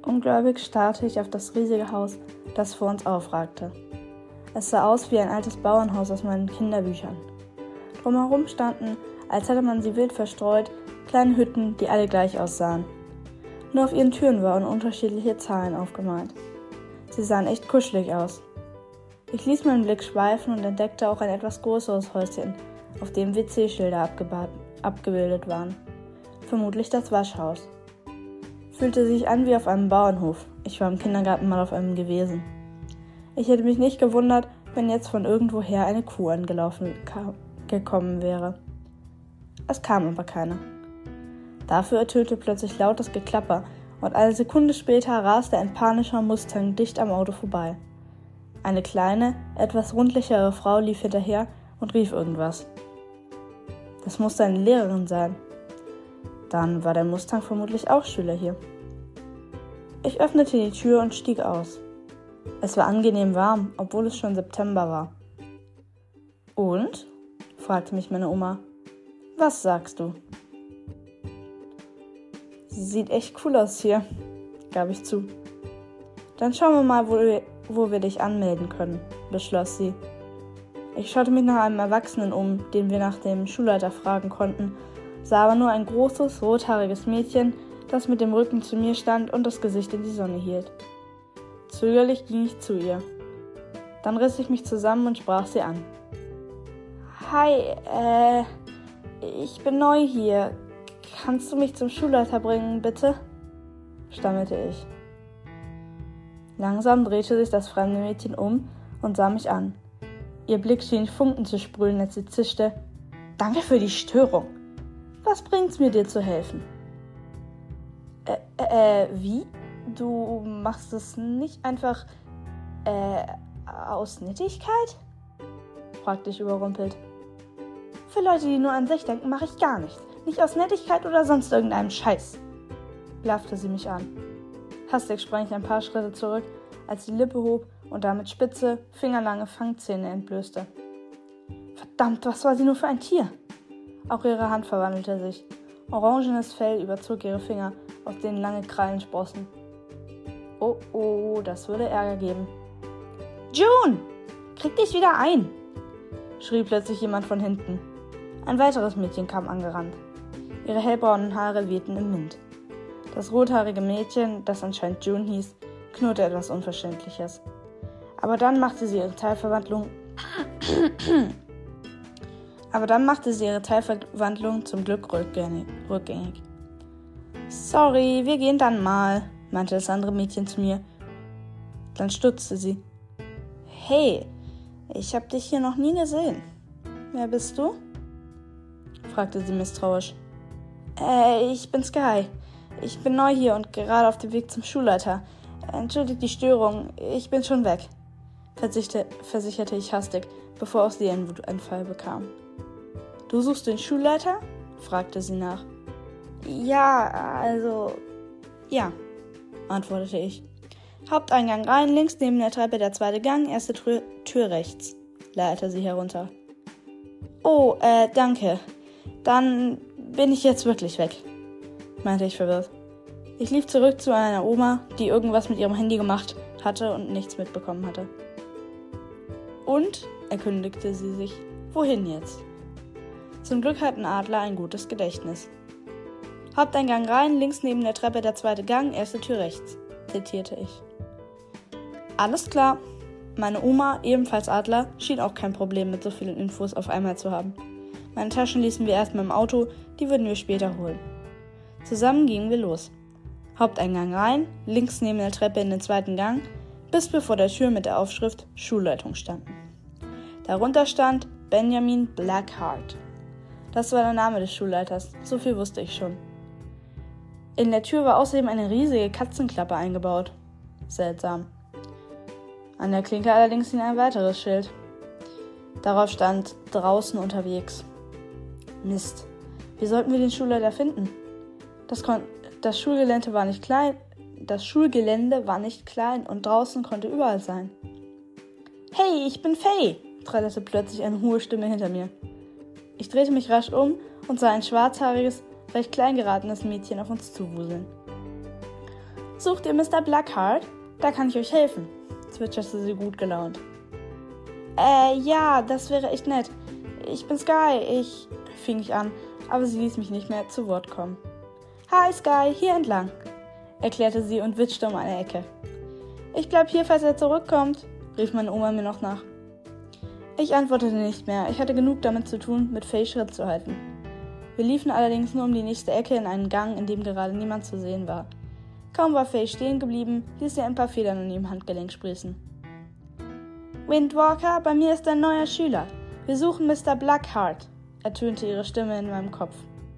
Ungläubig starrte ich auf das riesige Haus, das vor uns aufragte. Es sah aus wie ein altes Bauernhaus aus meinen Kinderbüchern. Drumherum standen, als hätte man sie wild verstreut, kleine Hütten, die alle gleich aussahen. Nur auf ihren Türen waren unterschiedliche Zahlen aufgemalt. Sie sahen echt kuschelig aus. Ich ließ meinen Blick schweifen und entdeckte auch ein etwas größeres Häuschen, auf dem WC-Schilder abgebildet waren. Vermutlich das Waschhaus. Fühlte sich an wie auf einem Bauernhof. Ich war im Kindergarten mal auf einem gewesen. Ich hätte mich nicht gewundert, wenn jetzt von irgendwoher eine Kuh gekommen wäre. Es kam aber keine. Dafür ertönte plötzlich lautes Geklapper und eine Sekunde später raste ein panischer Mustang dicht am Auto vorbei. Eine kleine, etwas rundlichere Frau lief hinterher und rief irgendwas. Das musste eine Lehrerin sein. Dann war der Mustang vermutlich auch Schüler hier. Ich öffnete die Tür und stieg aus. Es war angenehm warm, obwohl es schon September war. Und? Fragte mich meine Oma. Was sagst du? Sieht echt cool aus hier, gab ich zu. Dann schauen wir mal, wo wir dich anmelden können, beschloss sie. Ich schaute mich nach einem Erwachsenen um, den wir nach dem Schulleiter fragen konnten, sah aber nur ein großes, rothaariges Mädchen, das mit dem Rücken zu mir stand und das Gesicht in die Sonne hielt. Zögerlich ging ich zu ihr. Dann riss ich mich zusammen und sprach sie an. Hi, ich bin neu hier. Kannst du mich zum Schulleiter bringen, bitte? Stammelte ich. Langsam drehte sich das fremde Mädchen um und sah mich an. Ihr Blick schien Funken zu sprühen, als sie zischte. Danke für die Störung. Was bringt's mir, dir zu helfen? Wie? Du machst es nicht einfach, aus Nettigkeit? Fragte ich überrumpelt. Für Leute, die nur an sich denken, mache ich gar nichts. Nicht aus Nettigkeit oder sonst irgendeinem Scheiß. Blaffte sie mich an. Hastig sprang ich ein paar Schritte zurück, als sie die Lippe hob und damit spitze, fingerlange Fangzähne entblößte. Verdammt, was war sie nur für ein Tier? Auch ihre Hand verwandelte sich. Orangenes Fell überzog ihre Finger, aus denen lange Krallen sprossen. Oh, das würde Ärger geben. June, krieg dich wieder ein! Schrie plötzlich jemand von hinten. Ein weiteres Mädchen kam angerannt. Ihre hellbraunen Haare wehten im Wind. Das rothaarige Mädchen, das anscheinend June hieß, knurrte etwas Unverständliches. Aber dann machte sie ihre Teilverwandlung zum Glück rückgängig. Sorry, wir gehen dann mal, meinte das andere Mädchen zu mir. Dann stutzte sie. Hey, ich hab dich hier noch nie gesehen. Wer bist du? Fragte sie misstrauisch. Ich bin Sky. Ich bin neu hier und gerade auf dem Weg zum Schulleiter. Entschuldigt die Störung, ich bin schon weg, versicherte ich hastig, bevor auch sie einen Wutanfall bekam. Du suchst den Schulleiter? Fragte sie nach. Ja, antwortete ich. Haupteingang rein, links neben der Treppe der zweite Gang, erste Tür rechts, leitete sie herunter. Oh, danke. Dann bin ich jetzt wirklich weg, meinte ich verwirrt. Ich lief zurück zu einer Oma, die irgendwas mit ihrem Handy gemacht hatte und nichts mitbekommen hatte. Und, erkundigte sie sich, wohin jetzt? Zum Glück hatten Adler ein gutes Gedächtnis. Haupteingang rein, links neben der Treppe der zweite Gang, erste Tür rechts, zitierte ich. Alles klar. Meine Oma, ebenfalls Adler, schien auch kein Problem mit so vielen Infos auf einmal zu haben. Meine Taschen ließen wir erstmal im Auto, die würden wir später holen. Zusammen gingen wir los. Haupteingang rein, links neben der Treppe in den zweiten Gang, bis wir vor der Tür mit der Aufschrift Schulleitung standen. Darunter stand Benjamin Blackheart. Das war der Name des Schulleiters, so viel wusste ich schon. In der Tür war außerdem eine riesige Katzenklappe eingebaut. Seltsam. An der Klinke allerdings hing ein weiteres Schild. Darauf stand draußen unterwegs. Mist, wie sollten wir den Schulleiter finden? Das Schulgelände war nicht klein und draußen konnte überall sein. Hey, ich bin Faye, trällerte plötzlich eine hohe Stimme hinter mir. Ich drehte mich rasch um und sah ein schwarzhaariges, recht klein geratenes Mädchen auf uns zuwuseln. sucht ihr Mr. Blackheart? Da kann ich euch helfen, zwitscherte sie gut gelaunt. Ja, das wäre echt nett. Ich bin Sky, fing ich an, aber sie ließ mich nicht mehr zu Wort kommen. Hi Sky, hier entlang, erklärte sie und witschte um eine Ecke. Ich bleib hier, falls er zurückkommt, rief meine Oma mir noch nach. Ich antwortete nicht mehr, ich hatte genug damit zu tun, mit Faye Schritt zu halten. Wir liefen allerdings nur um die nächste Ecke in einen Gang, in dem gerade niemand zu sehen war. Kaum war Faye stehen geblieben, ließ sie ein paar Federn an ihrem Handgelenk sprießen. Windwalker, bei mir ist ein neuer Schüler. Wir suchen Mr. Blackheart, ertönte ihre Stimme in meinem Kopf.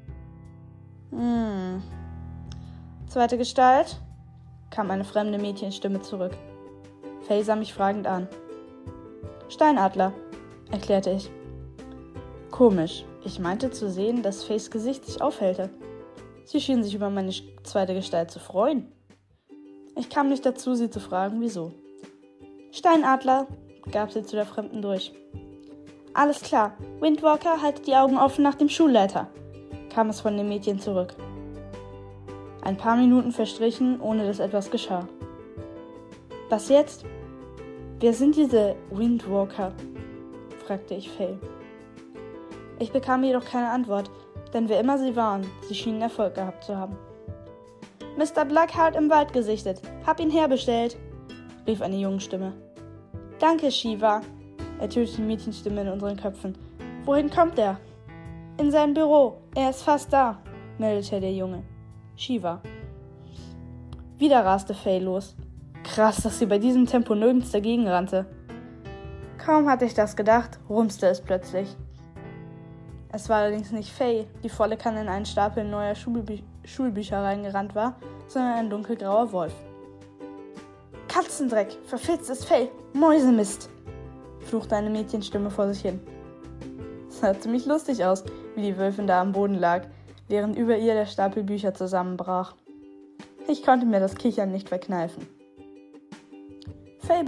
Zweite Gestalt, kam eine fremde Mädchenstimme zurück. Faye sah mich fragend an. Steinadler, erklärte ich. Komisch, ich meinte zu sehen, dass Fays Gesicht sich aufhellte. Sie schien sich über meine zweite Gestalt zu freuen. Ich kam nicht dazu, sie zu fragen, wieso. Steinadler, gab sie zu der Fremden durch. Alles klar, Windwalker, haltet die Augen offen nach dem Schulleiter, kam es von dem Mädchen zurück. Ein paar Minuten verstrichen, ohne dass etwas geschah. Was jetzt? Wer sind diese Windwalker? Fragte ich Faye. Ich bekam jedoch keine Antwort, denn wer immer sie waren, sie schienen Erfolg gehabt zu haben. Mr. Blackheart im Wald gesichtet, hab ihn herbestellt, rief eine junge Stimme. Danke, Shiva, ertönte die Mädchenstimme in unseren Köpfen. Wohin kommt er? In sein Büro, er ist fast da, meldete der Junge. Shiva. Wieder raste Faye los. Krass, dass sie bei diesem Tempo nirgends dagegen rannte. Kaum hatte ich das gedacht, rumste es plötzlich. Es war allerdings nicht Faye, die volle Kanne in einen Stapel neuer Schulbücher reingerannt war, sondern ein dunkelgrauer Wolf. Katzendreck, verfilzt ist Faye, Mäusemist, fluchte eine Mädchenstimme vor sich hin. Es sah ziemlich lustig aus, wie die Wölfin da am Boden lag, während über ihr der Stapel Bücher zusammenbrach. Ich konnte mir das Kichern nicht verkneifen. Faye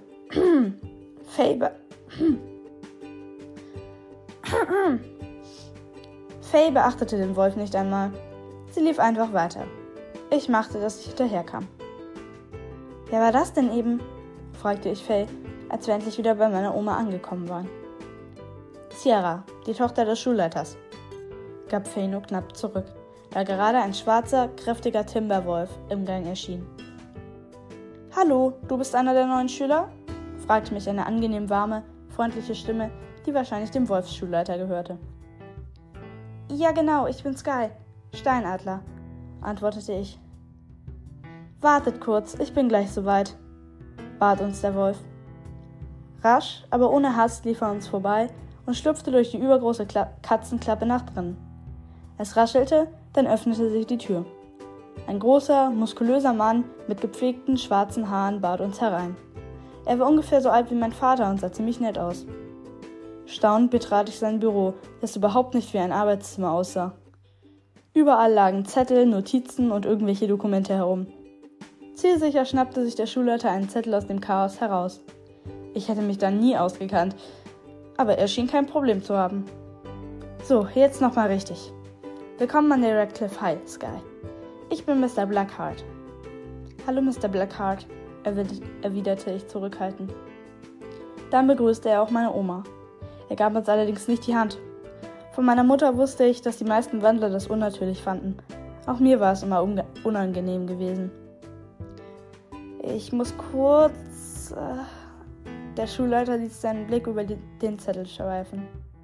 beachtete den Wolf nicht einmal. Sie lief einfach weiter. Ich machte, dass ich hinterherkam. Wer war das denn eben? Fragte ich Faye, als wir endlich wieder bei meiner Oma angekommen waren. Sierra, die Tochter des Schulleiters, gab Faye nur knapp zurück, da gerade ein schwarzer, kräftiger Timberwolf im Gang erschien. Hallo, du bist einer der neuen Schüler? Fragte mich eine angenehm warme, freundliche Stimme, die wahrscheinlich dem Wolfsschulleiter gehörte. Ja genau, ich bin Sky, Steinadler, antwortete ich. Wartet kurz, ich bin gleich soweit, bat uns der Wolf. Rasch, aber ohne Hast lief er uns vorbei und schlüpfte durch die übergroße Katzenklappe nach drinnen. Es raschelte, dann öffnete sich die Tür. Ein großer, muskulöser Mann mit gepflegten schwarzen Haaren bat uns herein. Er war ungefähr so alt wie mein Vater und sah ziemlich nett aus. Staunend betrat ich sein Büro, das überhaupt nicht wie ein Arbeitszimmer aussah. Überall lagen Zettel, Notizen und irgendwelche Dokumente herum. Zielsicher schnappte sich der Schulleiter einen Zettel aus dem Chaos heraus. Ich hätte mich da nie ausgekannt, aber er schien kein Problem zu haben. So, jetzt nochmal richtig. Willkommen an der Radcliffe High, Sky. Ich bin Mr. Blackheart. Hallo, Mr. Blackheart, erwiderte ich zurückhaltend. Dann begrüßte er auch meine Oma. Er gab uns allerdings nicht die Hand. Von meiner Mutter wusste ich, dass die meisten Wandler das unnatürlich fanden. Auch mir war es immer unangenehm gewesen. Ich muss kurz... Der Schulleiter ließ seinen Blick über den Zettel schweifen.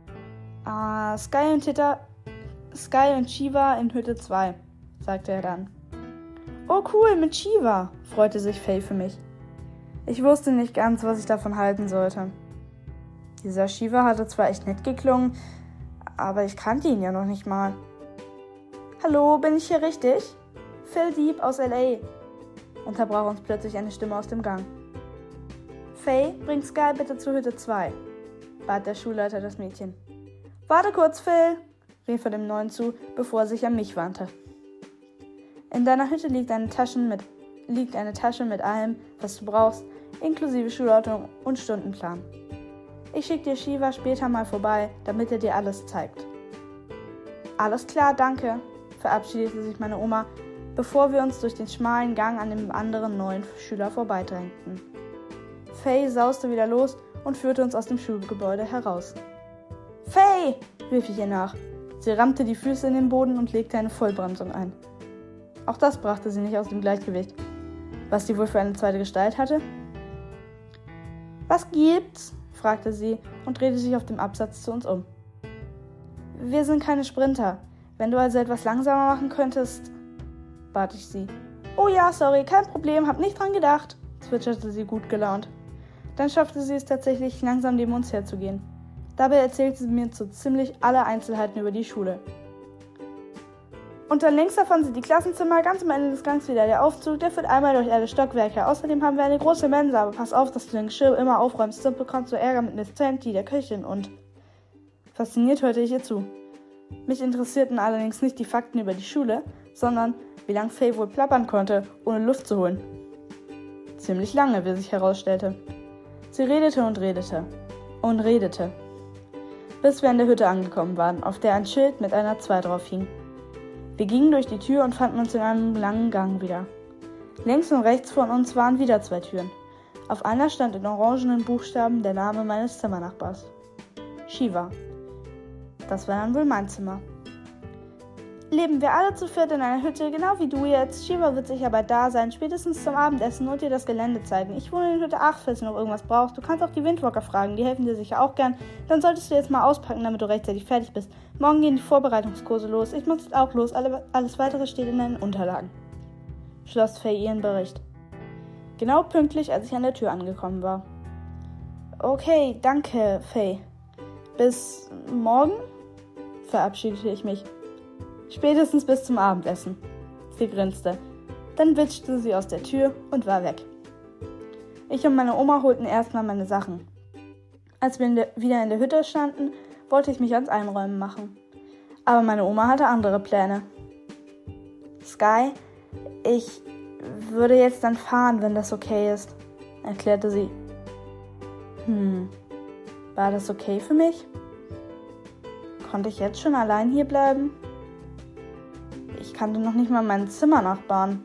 Sky und Shiva in Hütte 2, sagte er dann. Oh cool, mit Shiva, freute sich Faye für mich. Ich wusste nicht ganz, was ich davon halten sollte. Dieser Shiva hatte zwar echt nett geklungen, aber ich kannte ihn ja noch nicht mal. Hallo, bin ich hier richtig? Phil Deep aus L.A., unterbrach uns plötzlich eine Stimme aus dem Gang. Faye, bring Sky bitte zur Hütte 2, bat der Schulleiter das Mädchen. Warte kurz, Phil, rief er dem Neuen zu, bevor er sich an mich wandte. In deiner Hütte liegt eine Tasche mit allem, was du brauchst, inklusive Schulordnung und Stundenplan. Ich schicke dir Shiva später mal vorbei, damit er dir alles zeigt. Alles klar, danke, verabschiedete sich meine Oma, bevor wir uns durch den schmalen Gang an dem anderen neuen Schüler vorbeidrängten. Faye sauste wieder los und führte uns aus dem Schulgebäude heraus. »Faye«, rief ich ihr nach. Sie rammte die Füße in den Boden und legte eine Vollbremsung ein. Auch das brachte sie nicht aus dem Gleichgewicht. Was sie wohl für eine zweite Gestalt hatte? »Was gibt's?«, fragte sie und drehte sich auf dem Absatz zu uns um. »Wir sind keine Sprinter. Wenn du also etwas langsamer machen könntest«, bat ich sie. »Oh ja, sorry, kein Problem, hab nicht dran gedacht«, zwitscherte sie gut gelaunt. Dann schaffte sie es tatsächlich, langsam neben uns herzugehen. Dabei erzählte sie mir so ziemlich alle Einzelheiten über die Schule. Und dann links davon sind die Klassenzimmer, ganz am Ende des Gangs wieder der Aufzug, der führt einmal durch alle Stockwerke. Außerdem haben wir eine große Mensa, aber pass auf, dass du dein Geschirr immer aufräumst, sonst bekommst du Ärger mit Miss Tanty, der Köchin, und... Fasziniert hörte ich ihr zu. Mich interessierten allerdings nicht die Fakten über die Schule, sondern wie lange Faye wohl plappern konnte, ohne Luft zu holen. Ziemlich lange, wie sich herausstellte. Sie redete und redete. Und redete. Bis wir an der Hütte angekommen waren, auf der ein Schild mit einer 2 drauf hing. Wir gingen durch die Tür und fanden uns in einem langen Gang wieder. Links und rechts von uns waren wieder 2 Türen. Auf einer stand in orangenen Buchstaben der Name meines Zimmernachbars. Shiva. Das war dann wohl mein Zimmer. Leben wir alle zu viert in einer Hütte, genau wie du jetzt. Shiva wird sicher bald da sein, spätestens zum Abendessen und dir das Gelände zeigen. Ich wohne in Hütte 8, falls du noch irgendwas brauchst. Du kannst auch die Windwalker fragen, die helfen dir sicher auch gern. Dann solltest du jetzt mal auspacken, damit du rechtzeitig fertig bist. Morgen gehen die Vorbereitungskurse los. Ich muss jetzt auch los. Alles Weitere steht in deinen Unterlagen. Schloss Faye ihren Bericht. Genau pünktlich, als ich an der Tür angekommen war. Okay, danke, Faye. Bis morgen? Verabschiedete ich mich. Spätestens bis zum Abendessen. Sie grinste. Dann witschte sie aus der Tür und war weg. Ich und meine Oma holten erstmal meine Sachen. Als wir wieder in der Hütte standen, wollte ich mich ans Einräumen machen. Aber meine Oma hatte andere Pläne. Sky, ich würde jetzt dann fahren, wenn das okay ist, erklärte sie. War das okay für mich? Konnte ich jetzt schon allein hier bleiben? Ich kannte noch nicht mal meinen Zimmernachbarn.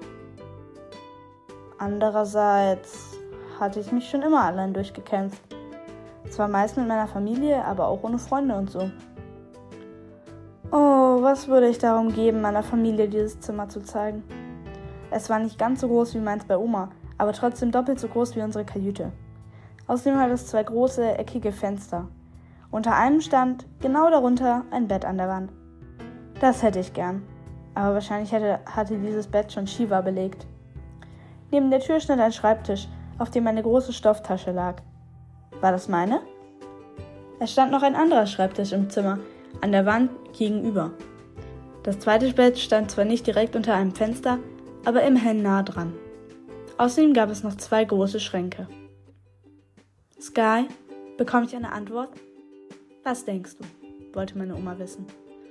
Andererseits hatte ich mich schon immer allein durchgekämpft. Zwar meist mit meiner Familie, aber auch ohne Freunde und so. Oh, was würde ich darum geben, meiner Familie dieses Zimmer zu zeigen? Es war nicht ganz so groß wie meins bei Oma, aber trotzdem doppelt so groß wie unsere Kajüte. Außerdem hat es 2 große, eckige Fenster. Unter einem stand, genau darunter, ein Bett an der Wand. Das hätte ich gern. Aber wahrscheinlich hatte dieses Bett schon Shiva belegt. Neben der Tür stand ein Schreibtisch, auf dem eine große Stofftasche lag. War das meine? Es stand noch ein anderer Schreibtisch im Zimmer, an der Wand gegenüber. Das zweite Bett stand zwar nicht direkt unter einem Fenster, aber immerhin nah dran. Außerdem gab es noch 2 große Schränke. Sky, bekomme ich eine Antwort? Was denkst du? Wollte meine Oma wissen.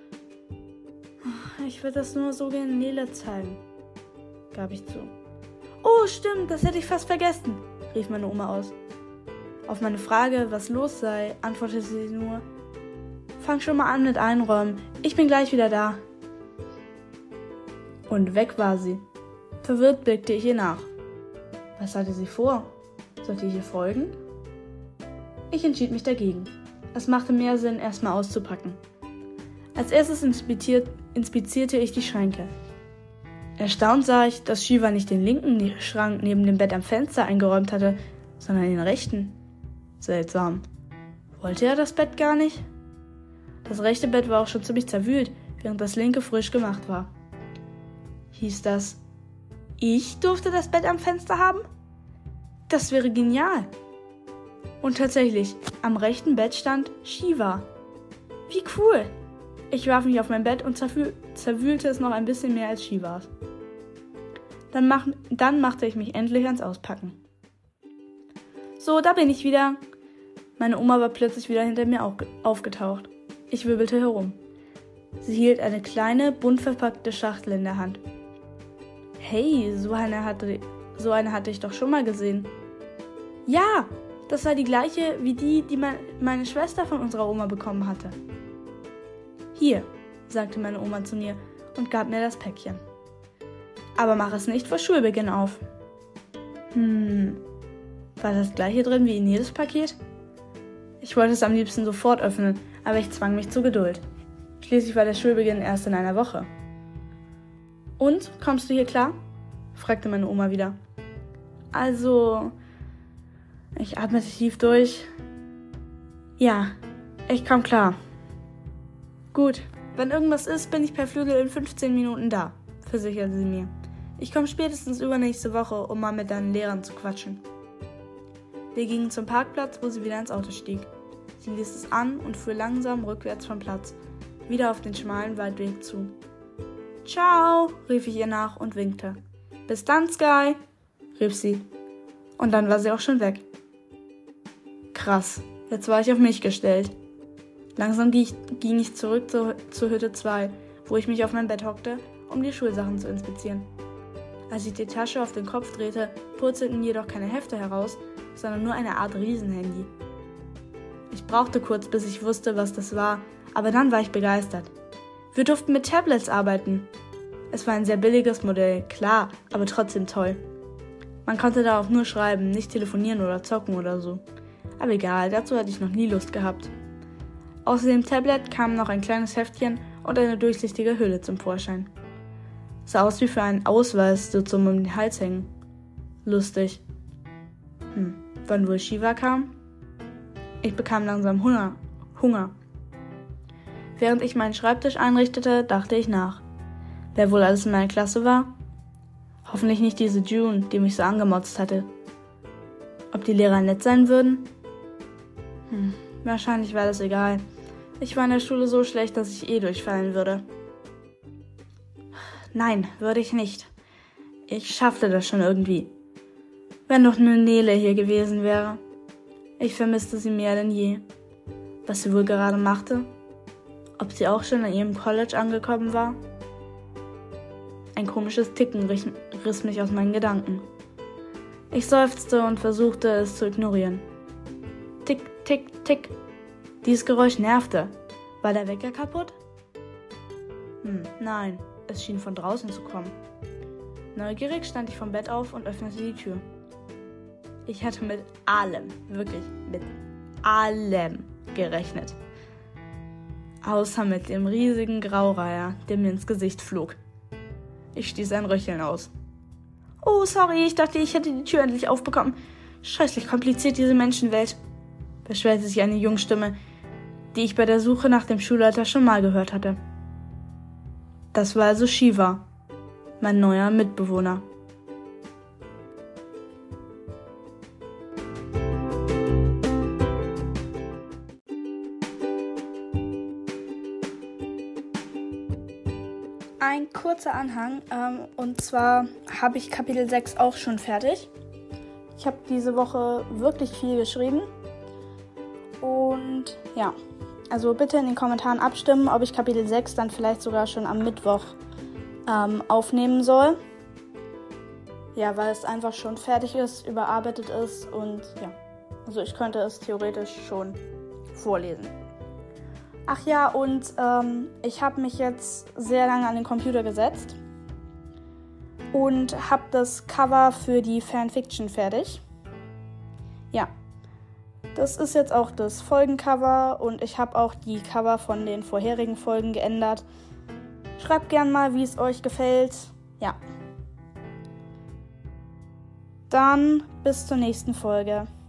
Ich würde das nur so gerne Nele zeigen, gab ich zu. Oh, stimmt, das hätte ich fast vergessen, rief meine Oma aus. Auf meine Frage, was los sei, antwortete sie nur, fang schon mal an mit Einräumen, ich bin gleich wieder da. Und weg war sie. Verwirrt blickte ich ihr nach. Was hatte sie vor? Sollte ich ihr folgen? Ich entschied mich dagegen. Es machte mehr Sinn, erstmal auszupacken. Als erstes inspizierte ich die Schränke. Erstaunt sah ich, dass Shiva nicht den linken Schrank neben dem Bett am Fenster eingeräumt hatte, sondern den rechten. Seltsam. Wollte er das Bett gar nicht? Das rechte Bett war auch schon ziemlich zerwühlt, während das linke frisch gemacht war. Hieß das, ich durfte das Bett am Fenster haben? Das wäre genial. Und tatsächlich, am rechten Bett stand Shiva. Wie cool! Ich warf mich auf mein Bett und zerwühlte es noch ein bisschen mehr als Shivas. Dann machte ich mich endlich ans Auspacken. So, da bin ich wieder. Meine Oma war plötzlich wieder hinter mir aufgetaucht. Ich wirbelte herum. Sie hielt eine kleine, bunt verpackte Schachtel in der Hand. Hey, so eine hatte ich doch schon mal gesehen. Ja, das war die gleiche wie die meine Schwester von unserer Oma bekommen hatte. Hier, sagte meine Oma zu mir und gab mir das Päckchen. Aber mach es nicht vor Schulbeginn auf. War das gleiche drin wie in jedes Paket? Ich wollte es am liebsten sofort öffnen, aber ich zwang mich zur Geduld. Schließlich war der Schulbeginn erst in einer Woche. Und, kommst du hier klar? Fragte meine Oma wieder. Also, ich atmete tief durch. Ja, ich komm klar. Gut, wenn irgendwas ist, bin ich per Flügel in 15 Minuten da, versicherte sie mir. Ich komme spätestens übernächste Woche, um mal mit deinen Lehrern zu quatschen. Wir gingen zum Parkplatz, wo sie wieder ins Auto stieg. Sie ließ es an und fuhr langsam rückwärts vom Platz, wieder auf den schmalen Waldweg zu. »Ciao«, rief ich ihr nach und winkte. »Bis dann, Sky«, rief sie. Und dann war sie auch schon weg. Krass, jetzt war ich auf mich gestellt. Langsam ging ich zurück zur Hütte 2, wo ich mich auf mein Bett hockte, um die Schulsachen zu inspizieren. Als ich die Tasche auf den Kopf drehte, purzelten jedoch keine Hefte heraus, sondern nur eine Art Riesenhandy. Ich brauchte kurz, bis ich wusste, was das war, aber dann war ich begeistert. Wir durften mit Tablets arbeiten. Es war ein sehr billiges Modell, klar, aber trotzdem toll. Man konnte darauf nur schreiben, nicht telefonieren oder zocken oder so. Aber egal, dazu hatte ich noch nie Lust gehabt. Außer dem Tablet kamen noch ein kleines Heftchen und eine durchsichtige Hülle zum Vorschein. Sah aus wie für einen Ausweis, so zum um den Hals hängen. Lustig. Wann wohl Shiva kam? Ich bekam langsam Hunger. Während ich meinen Schreibtisch einrichtete, dachte ich nach. Wer wohl alles in meiner Klasse war? Hoffentlich nicht diese June, die mich so angemotzt hatte. Ob die Lehrer nett sein würden? Wahrscheinlich war das egal. Ich war in der Schule so schlecht, dass ich durchfallen würde. Nein, würde ich nicht. Ich schaffte das schon irgendwie. Wenn doch nur Nele hier gewesen wäre. Ich vermisste sie mehr denn je. Was sie wohl gerade machte? Ob sie auch schon an ihrem College angekommen war? Ein komisches Ticken riss mich aus meinen Gedanken. Ich seufzte und versuchte, es zu ignorieren. Tick, tick, tick. Dieses Geräusch nervte. War der Wecker kaputt? Nein, es schien von draußen zu kommen. Neugierig stand ich vom Bett auf und öffnete die Tür. Ich hatte mit allem, wirklich mit allem gerechnet. Außer mit dem riesigen Graureiher, der mir ins Gesicht flog. Ich stieß ein Röcheln aus. Oh, sorry, ich dachte, ich hätte die Tür endlich aufbekommen. Scheußlich kompliziert diese Menschenwelt, beschwerte sich eine Jungstimme, die ich bei der Suche nach dem Schulleiter schon mal gehört hatte. Das war also Shiva, mein neuer Mitbewohner. Ein kurzer Anhang, und zwar habe ich Kapitel 6 auch schon fertig. Ich habe diese Woche wirklich viel geschrieben und ja, also bitte in den Kommentaren abstimmen, ob ich Kapitel 6 dann vielleicht sogar schon am Mittwoch aufnehmen soll. Ja, weil es einfach schon fertig ist, überarbeitet ist und ja, also ich könnte es theoretisch schon vorlesen. Ach ja, und ich habe mich jetzt sehr lange an den Computer gesetzt und habe das Cover für die Fanfiction fertig. Ja, das ist jetzt auch das Folgencover und ich habe auch die Cover von den vorherigen Folgen geändert. Schreibt gern mal, wie es euch gefällt. Ja. Dann bis zur nächsten Folge.